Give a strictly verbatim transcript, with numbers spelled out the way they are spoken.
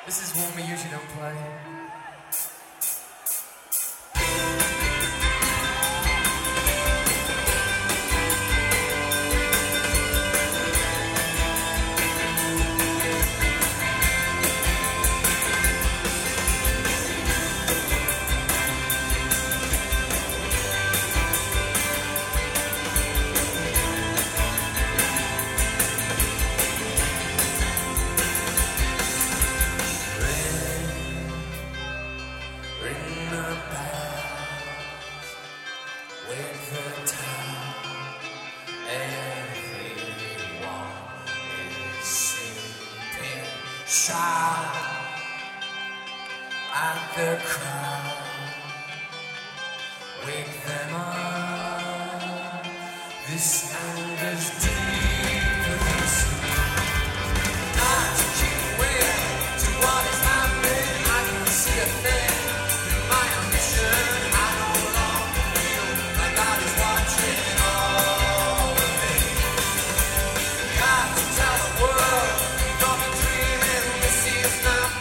This is one we usually don't play. Shout at the crowd, wake them up. This anger's deeper than sleep. Not to keep away to what is happening. I can see a thing through my ambition. I no longer feel like God is watching all of me. Got to tell the world. It's not